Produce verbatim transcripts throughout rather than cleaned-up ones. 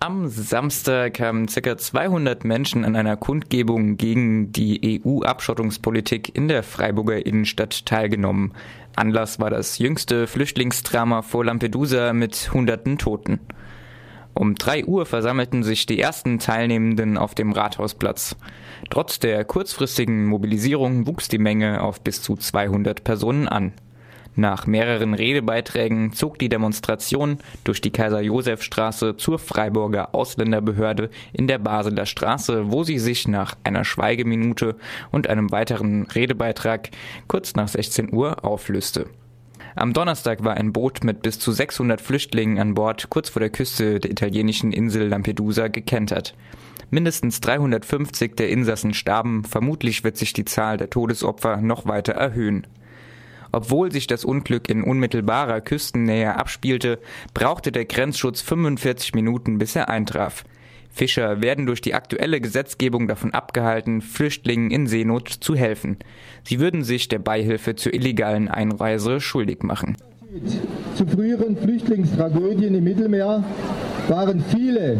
Am Samstag haben ca. zweihundert Menschen an einer Kundgebung gegen die E U-Abschottungspolitik in der Freiburger Innenstadt teilgenommen. Anlass war das jüngste Flüchtlingsdrama vor Lampedusa mit hunderten Toten. Um drei Uhr versammelten sich die ersten Teilnehmenden auf dem Rathausplatz. Trotz der kurzfristigen Mobilisierung wuchs die Menge auf bis zu zweihundert Personen an. Nach mehreren Redebeiträgen zog die Demonstration durch die Kaiser-Joseph-Straße zur Freiburger Ausländerbehörde in der Basler Straße, wo sie sich nach einer Schweigeminute und einem weiteren Redebeitrag kurz nach sechzehn Uhr auflöste. Am Donnerstag war ein Boot mit bis zu sechshundert Flüchtlingen an Bord kurz vor der Küste der italienischen Insel Lampedusa gekentert. Mindestens dreihundertfünfzig der Insassen starben, vermutlich wird sich die Zahl der Todesopfer noch weiter erhöhen. Obwohl sich das Unglück in unmittelbarer Küstennähe abspielte, brauchte der Grenzschutz fünfundvierzig Minuten, bis er eintraf. Fischer werden durch die aktuelle Gesetzgebung davon abgehalten, Flüchtlingen in Seenot zu helfen. Sie würden sich der Beihilfe zur illegalen Einreise schuldig machen. Zu früheren Flüchtlingstragödien im Mittelmeer waren viele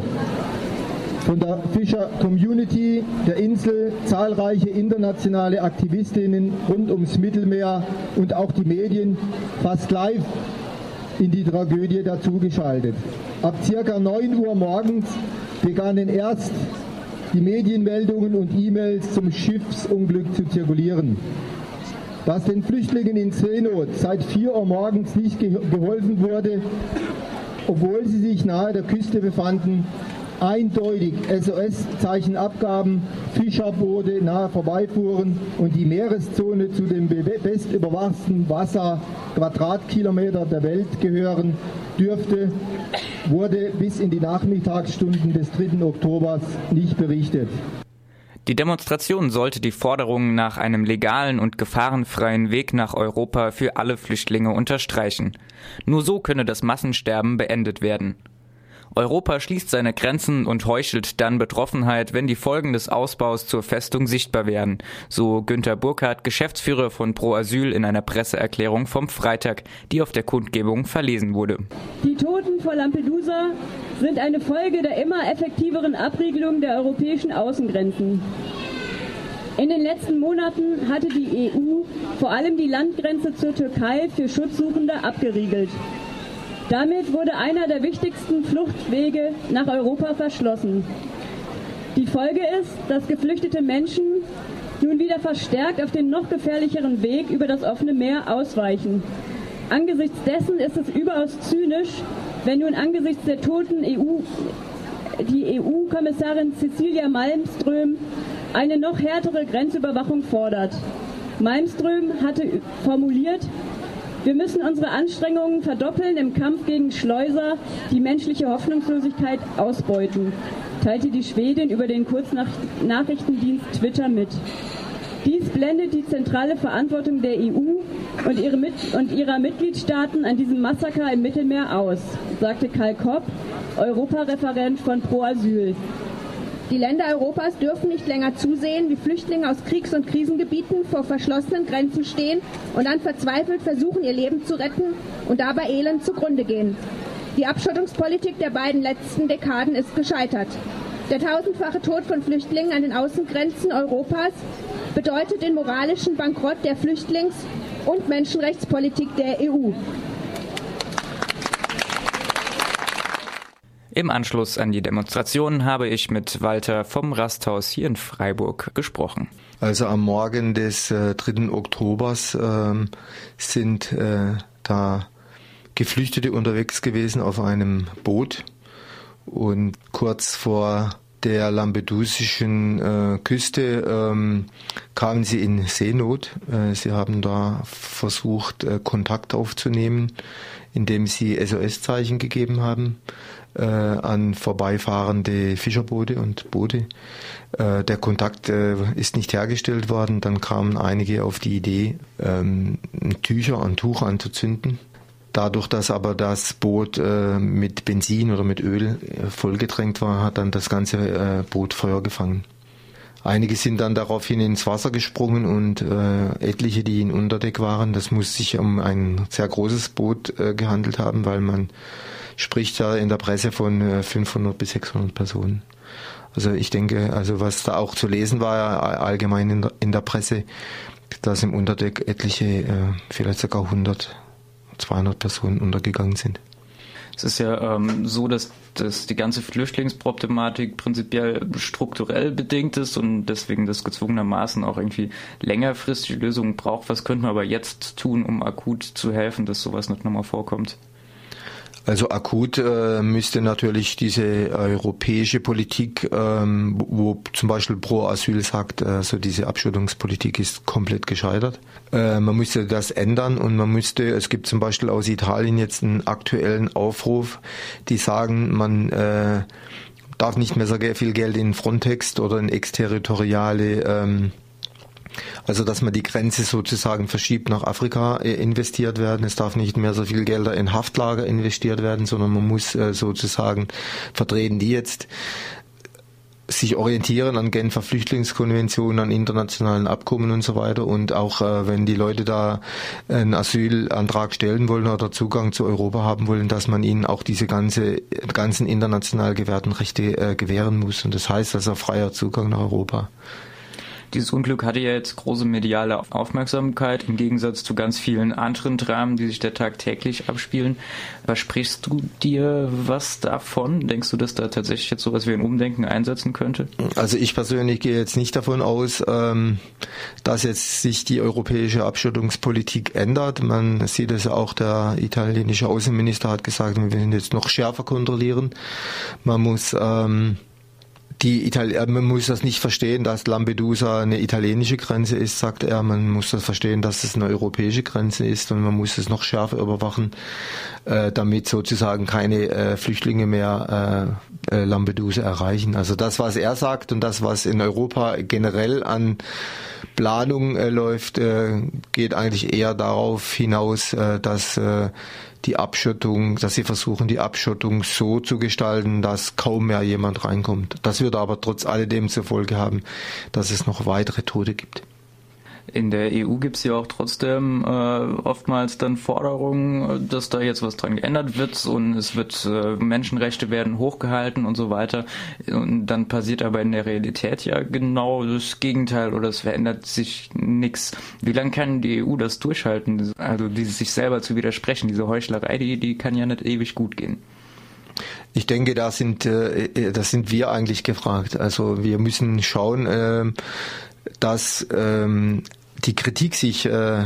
von der Fischer-Community der Insel, zahlreiche internationale Aktivistinnen rund ums Mittelmeer und auch die Medien fast live in die Tragödie dazugeschaltet. Ab circa neun Uhr morgens begannen erst die Medienmeldungen und E-Mails zum Schiffsunglück zu zirkulieren. Dass den Flüchtlingen in Seenot seit vier Uhr morgens nicht ge- geholfen wurde, obwohl sie sich nahe der Küste befanden, eindeutig S O S-Zeichen abgaben, Fischerboote nahe vorbeifuhren und die Meereszone zu den bestüberwachten Wasser Quadratkilometer der Welt gehören dürfte, wurde bis in die Nachmittagsstunden des dritten Oktobers nicht berichtet. Die Demonstration sollte die Forderungen nach einem legalen und gefahrenfreien Weg nach Europa für alle Flüchtlinge unterstreichen. Nur so könne das Massensterben beendet werden. Europa schließt seine Grenzen und heuchelt dann Betroffenheit, wenn die Folgen des Ausbaus zur Festung sichtbar werden, so Günter Burkhardt, Geschäftsführer von Pro Asyl, in einer Presseerklärung vom Freitag, die auf der Kundgebung verlesen wurde. Die Toten vor Lampedusa sind eine Folge der immer effektiveren Abriegelung der europäischen Außengrenzen. In den letzten Monaten hatte die E U vor allem die Landgrenze zur Türkei für Schutzsuchende abgeriegelt. Damit wurde einer der wichtigsten Fluchtwege nach Europa verschlossen. Die Folge ist, dass geflüchtete Menschen nun wieder verstärkt auf den noch gefährlicheren Weg über das offene Meer ausweichen. Angesichts dessen ist es überaus zynisch, wenn nun angesichts der toten E U, die E U-Kommissarin Cecilia Malmström eine noch härtere Grenzüberwachung fordert. Malmström hatte formuliert: Wir müssen unsere Anstrengungen verdoppeln im Kampf gegen Schleuser, die menschliche Hoffnungslosigkeit ausbeuten, teilte die Schwedin über den Kurznachrichtendienst Twitter mit. Dies blendet die zentrale Verantwortung der E U und, ihre Mit- und ihrer Mitgliedstaaten an diesem Massaker im Mittelmeer aus, sagte Karl Kopp, Europareferent von Pro Asyl. Die Länder Europas dürfen nicht länger zusehen, wie Flüchtlinge aus Kriegs- und Krisengebieten vor verschlossenen Grenzen stehen und dann verzweifelt versuchen, ihr Leben zu retten und dabei elend zugrunde gehen. Die Abschottungspolitik der beiden letzten Dekaden ist gescheitert. Der tausendfache Tod von Flüchtlingen an den Außengrenzen Europas bedeutet den moralischen Bankrott der Flüchtlings- und Menschenrechtspolitik der E U. Im Anschluss an die Demonstration habe ich mit Walter vom Rasthaus hier in Freiburg gesprochen. Also am Morgen des äh, dritten Oktobers äh, sind äh, da Geflüchtete unterwegs gewesen auf einem Boot und kurz vor der lampedusischen äh, Küste ähm, kamen sie in Seenot. Äh, sie haben da versucht, äh, Kontakt aufzunehmen, indem sie S O S-Zeichen gegeben haben äh, an vorbeifahrende Fischerboote und Boote. Äh, der Kontakt äh, ist nicht hergestellt worden. Dann kamen einige auf die Idee, ähm, Tücher, ein Tuch anzuzünden. Dadurch, dass aber das Boot äh, mit Benzin oder mit Öl äh, vollgetränkt war, hat dann das ganze äh, Boot Feuer gefangen. Einige sind dann daraufhin ins Wasser gesprungen und äh, etliche, die in Unterdeck waren, das muss sich um ein sehr großes Boot äh, gehandelt haben, weil man spricht ja in der Presse von fünfhundert bis sechshundert Personen. Also ich denke, also was da auch zu lesen war ja allgemein in der, in der Presse, dass im Unterdeck etliche, äh, vielleicht sogar hundert, zweihundert Personen untergegangen sind. Es ist ja ähm, so, dass, dass die ganze Flüchtlingsproblematik prinzipiell strukturell bedingt ist und deswegen das gezwungenermaßen auch irgendwie längerfristige Lösungen braucht. Was könnte man aber jetzt tun, um akut zu helfen, dass sowas nicht nochmal vorkommt? Also akut äh, müsste natürlich diese europäische Politik, ähm, wo, wo zum Beispiel Pro Asyl sagt, also diese Abschottungspolitik ist komplett gescheitert. Äh, man müsste das ändern und man müsste, es gibt zum Beispiel aus Italien jetzt einen aktuellen Aufruf, die sagen, man äh, darf nicht mehr so viel Geld in Frontex oder in exterritoriale ähm, Also dass man die Grenze sozusagen verschiebt, nach Afrika investiert werden. Es darf nicht mehr so viel Gelder in Haftlager investiert werden, sondern man muss sozusagen vertreten, die jetzt sich orientieren an Genfer Flüchtlingskonventionen, an internationalen Abkommen und so weiter. Und auch äh, wenn die Leute da einen Asylantrag stellen wollen oder Zugang zu Europa haben wollen, dass man ihnen auch diese ganze, ganzen international gewährten Rechte äh, gewähren muss. Und das heißt also freier Zugang nach Europa. Dieses Unglück hatte ja jetzt große mediale Aufmerksamkeit im Gegensatz zu ganz vielen anderen Dramen, die sich da tagtäglich abspielen. Versprichst du dir was davon? Denkst du, dass da tatsächlich jetzt sowas wie ein Umdenken einsetzen könnte? Also ich persönlich gehe jetzt nicht davon aus, dass jetzt sich die europäische Abschottungspolitik ändert. Man sieht es auch, der italienische Außenminister hat gesagt, wir werden jetzt noch schärfer kontrollieren. Man muss ähm, Die Itali- man muss das nicht verstehen, dass Lampedusa eine italienische Grenze ist, sagt er. Man muss das verstehen, dass es eine europäische Grenze ist und man muss es noch schärfer überwachen, äh, damit sozusagen keine äh, Flüchtlinge mehr äh, äh, Lampedusa erreichen. Also das, was er sagt und das, was in Europa generell an Planung äh, läuft, äh, geht eigentlich eher darauf hinaus, äh, dass äh, die Abschottung, dass sie versuchen, die Abschottung so zu gestalten, dass kaum mehr jemand reinkommt. Das wird aber trotz alledem zur Folge haben, dass es noch weitere Tote gibt. In der E U gibt es ja auch trotzdem äh, oftmals dann Forderungen, dass da jetzt was dran geändert wird und es wird äh, Menschenrechte werden hochgehalten und so weiter. Und dann passiert aber in der Realität ja genau das Gegenteil oder es verändert sich nichts. Wie lange kann die E U das durchhalten? Also die sich selber zu widersprechen, diese Heuchlerei, die, die kann ja nicht ewig gut gehen. Ich denke, da sind, äh, das sind wir eigentlich gefragt. Also wir müssen schauen, äh, dass ähm, die Kritik sich äh,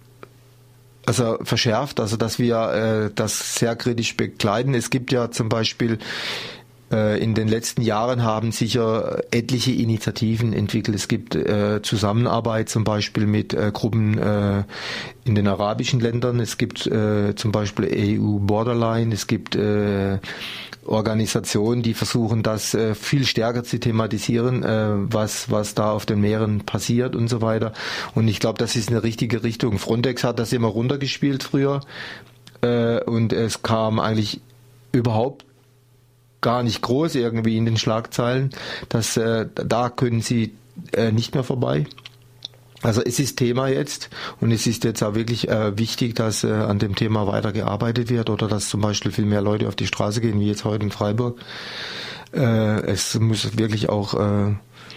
also verschärft, also dass wir äh, das sehr kritisch begleiten. Es gibt ja zum Beispiel äh, in den letzten Jahren haben sicher etliche Initiativen entwickelt. Es gibt äh, Zusammenarbeit zum Beispiel mit äh, Gruppen äh, in den arabischen Ländern. Es gibt äh, zum Beispiel E U Borderline. Es gibt äh, Organisationen, die versuchen, das äh, viel stärker zu thematisieren, äh, was was da auf den Meeren passiert und so weiter. Und ich glaube, das ist eine richtige Richtung. Frontex hat das immer runtergespielt früher äh, und es kam eigentlich überhaupt gar nicht groß irgendwie in den Schlagzeilen. Das, äh, da können sie äh, nicht mehr vorbei. Also es ist Thema jetzt und es ist jetzt auch wirklich äh, wichtig, dass äh, an dem Thema weiter gearbeitet wird oder dass zum Beispiel viel mehr Leute auf die Straße gehen, wie jetzt heute in Freiburg. Äh, es muss wirklich auch äh,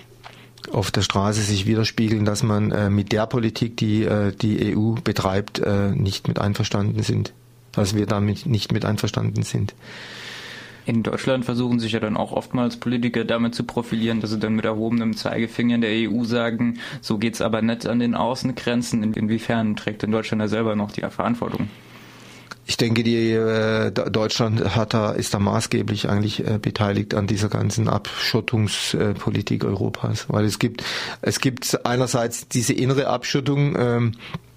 auf der Straße sich widerspiegeln, dass man äh, mit der Politik, die äh, die E U betreibt, äh, nicht mit einverstanden sind. Dass wir damit nicht mit einverstanden sind. In Deutschland versuchen sich ja dann auch oftmals Politiker damit zu profilieren, dass sie dann mit erhobenem Zeigefinger in der E U sagen, so geht's aber nicht an den Außengrenzen. Inwiefern trägt denn Deutschland da selber noch die Verantwortung? Ich denke, die äh, Deutschland hat da, ist da maßgeblich eigentlich äh, beteiligt an dieser ganzen Abschottungspolitik äh, Europas, weil es gibt es gibt einerseits diese innere Abschottung, ähm,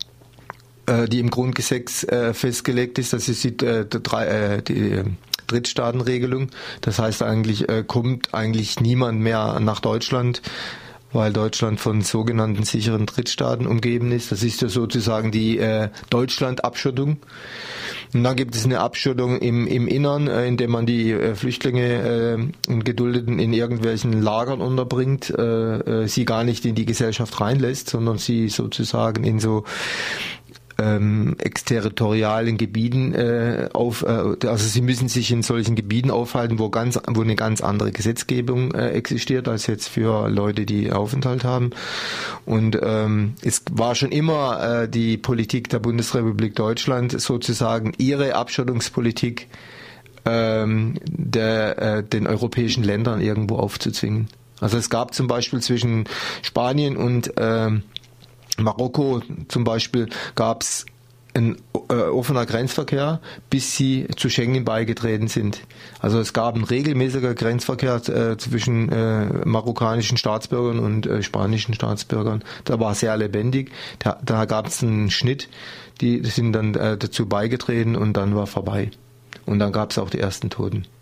äh, die im Grundgesetz äh, festgelegt ist, das ist die, äh, drei, äh, die äh, Drittstaatenregelung. Das heißt eigentlich, äh, kommt eigentlich niemand mehr nach Deutschland, weil Deutschland von sogenannten sicheren Drittstaaten umgeben ist. Das ist ja sozusagen die äh, Deutschland-Abschottung. Und dann gibt es eine Abschottung im, im Innern, äh, indem man die äh, Flüchtlinge äh, und Geduldeten in irgendwelchen Lagern unterbringt, äh, äh, sie gar nicht in die Gesellschaft reinlässt, sondern sie sozusagen in so ähm, exterritorialen Gebieten äh, auf, äh, also sie müssen sich in solchen Gebieten aufhalten, wo ganz, wo eine ganz andere Gesetzgebung äh, existiert als jetzt für Leute, die Aufenthalt haben. Und ähm, es war schon immer äh, die Politik der Bundesrepublik Deutschland, sozusagen ihre Abschottungspolitik ähm, der, äh, den europäischen Ländern irgendwo aufzuzwingen. Also es gab zum Beispiel zwischen Spanien und ähm, Marokko zum Beispiel gab es ein äh, offener Grenzverkehr, bis sie zu Schengen beigetreten sind. Also es gab einen regelmäßigen Grenzverkehr äh, zwischen äh, marokkanischen Staatsbürgern und äh, spanischen Staatsbürgern. Da war sehr lebendig. Da, da gab es einen Schnitt, die sind dann äh, dazu beigetreten und dann war vorbei. Und dann gab es auch die ersten Toten.